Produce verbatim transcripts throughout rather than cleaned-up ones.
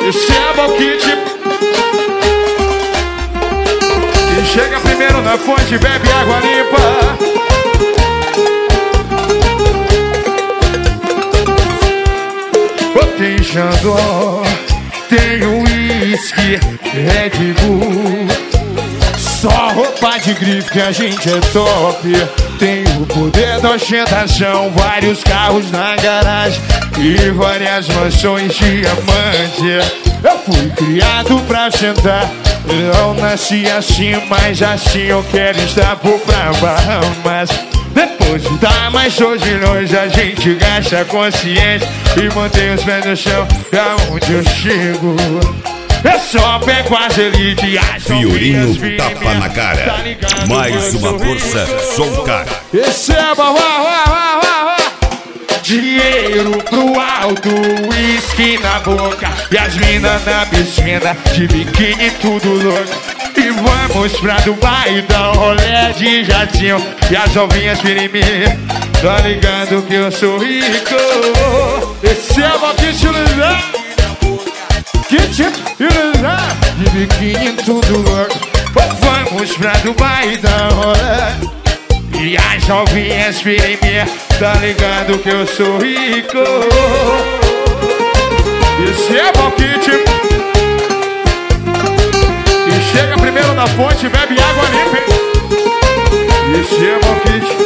Esse é bom kit. Quem chega primeiro na fonte bebe água limpa. Tem Xandó, tem uísque, Red Bull. Só roupa de grife que a gente é top. Tem o poder da ostentação, vários carros na garagem e várias mansões diamante. Eu fui criado pra sentar, eu nasci assim, mas assim eu quero estar por pra Bahamas. Depois de dar mais dois milhões, a gente gasta consciência e mantém os pés no chão, é onde eu chego. Eu só pego as elites e as Fiorinho tapa na cara. Tá mais uma força, sou o cara. Receba, uá, uá, uá, uá. Dinheiro pro alto, uísque na boca e as minas na piscina, de biquíni tudo louco. E vamos pra Dubai, dar um rolê de jatinho e as ovinhas firme. Tá ligado que eu sou rico. Receba o kit ilusão, kit ilusão, de biquíni tudo louco. Vamos pra Dubai, dar um rolê e as novinhas firme. Tá ligado que eu sou rico. Esse é o kit. E chega primeiro na fonte, bebe água limpa. Esse é o kit.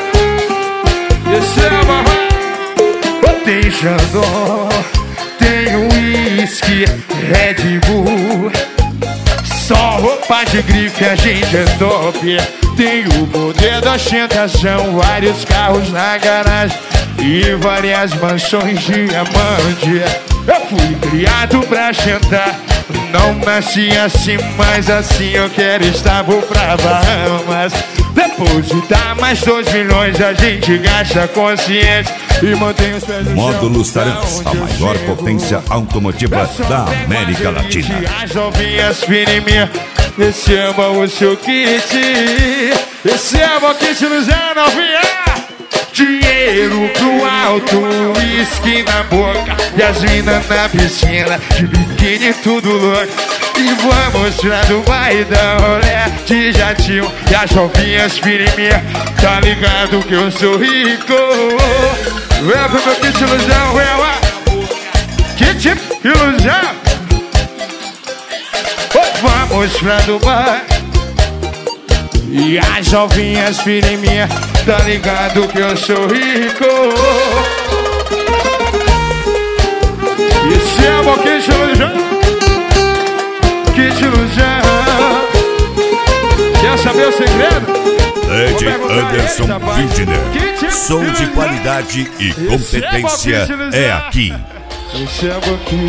Esse é o. Tem Xandó, tem uísque, Red Bull. Só roupa de grife, a gente é top. Tem o poder da ostentação, vários carros na garagem e várias mansões diamante. Eu fui criado pra sentar, não nasci assim, mas assim eu quero estar, vou pra Bahamas. Depois de dar mais dois milhões, a gente gasta consciência e mantém os pés no chão. Módulos Taranx, a maior potência automotiva da América Latina. As novinhas firme, esse é o seu kit. Esse é o kit Luzé novinha. Dinheiro pro alto, uísque na boca e as minas na piscina, de biquíni tudo louco. E vamos pra Dubai, dar rolê de jatinho e as novinhas firme. Tá ligado que eu sou rico. Vem pro meu kit ilusão, vem lá. Kit ilusão. Vamos pra Dubai e as novinhas firme. Tá ligado que eu sou rico. Esse é o kit ilusão, kit ilusão. Quer saber o segredo? Ed Anderson Windner. Som de qualidade e competência é aqui. Esse é o kit.